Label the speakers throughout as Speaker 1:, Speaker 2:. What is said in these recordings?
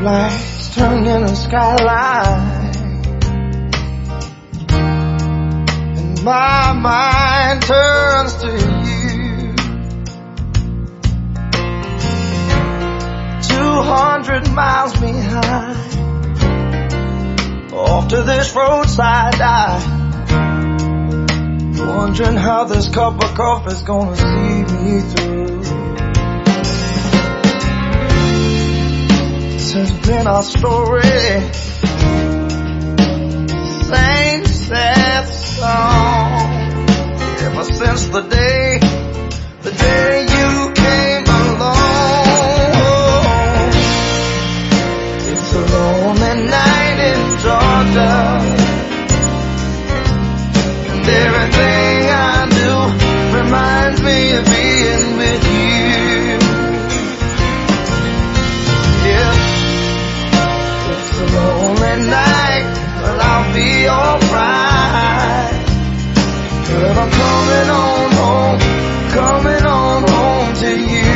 Speaker 1: Stoplights turn in the skyline, and my mind turns to you. 200 miles behind, off to this roadside dive, wondering how this cup of coffee's gonna see me through. This has been our story, same sad song, ever since the day you came along. It's a lonely night in Georgia, and everything I do reminds me of being with you. Yeah, it's a lonely night, but I'll be alright. But I'm coming on home to you.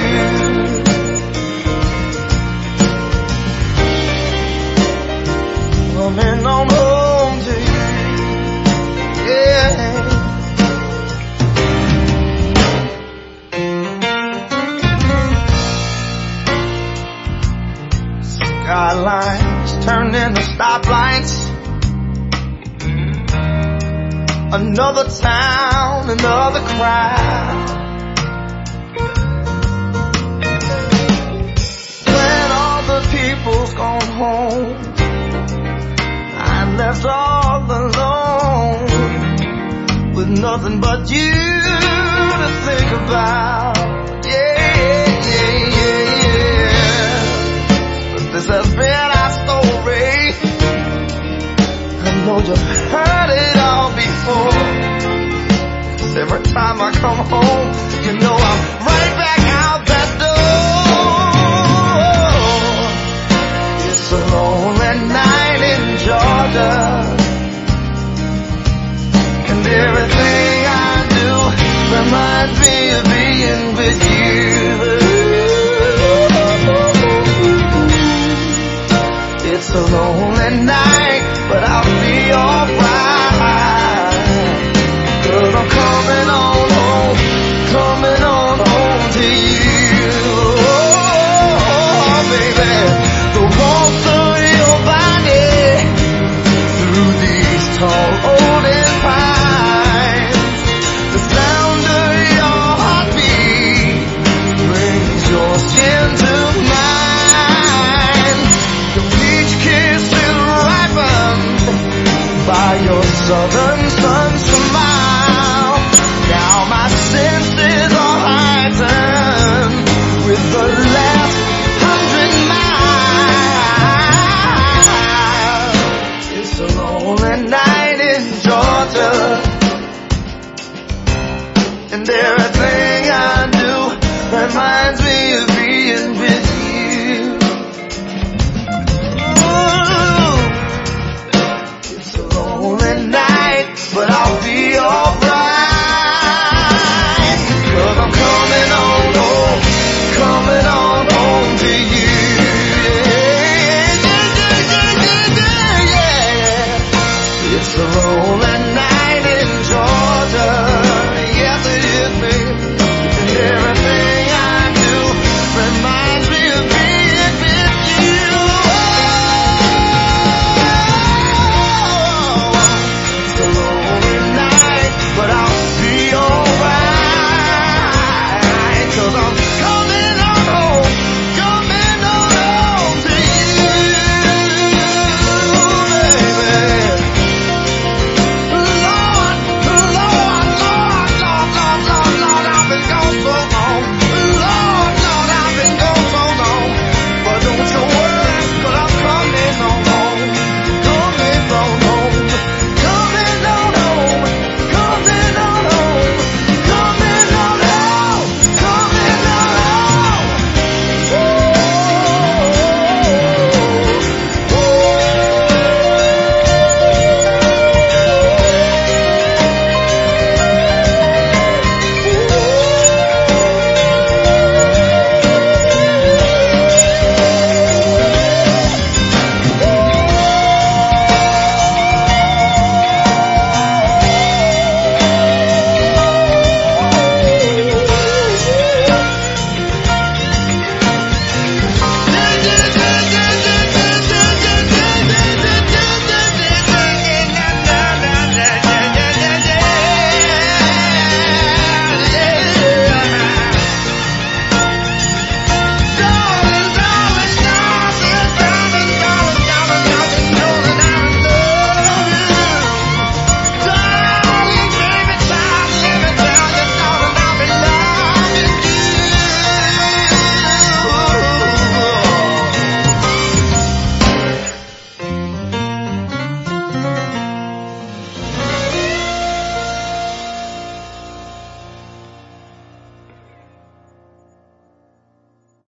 Speaker 1: Coming on home to you. Yeah. Skylines turned into stoplights, another town, another crowd. When all the people's gone home, I'm left all alone, with nothing but you to think about. Yeah, yeah, yeah, yeah. But this has been our story. I know you've heard it all before. 'Cause every time I come home, you know I'm right back out that door. It's a lonely night in Georgia, and everything I do reminds me of being with you. It's a lonely night, but I'll be alright. 'Cause I'm coming on home to you. Oh, baby, the warmth of your body through these tall oldest pines, the sound of your heartbeat brings your skin to mine. The peach kisses ripened by your southern sun smile. Now my senses are heightened with the last 100 miles. It's a lonely night in Georgia, and everything I do reminds me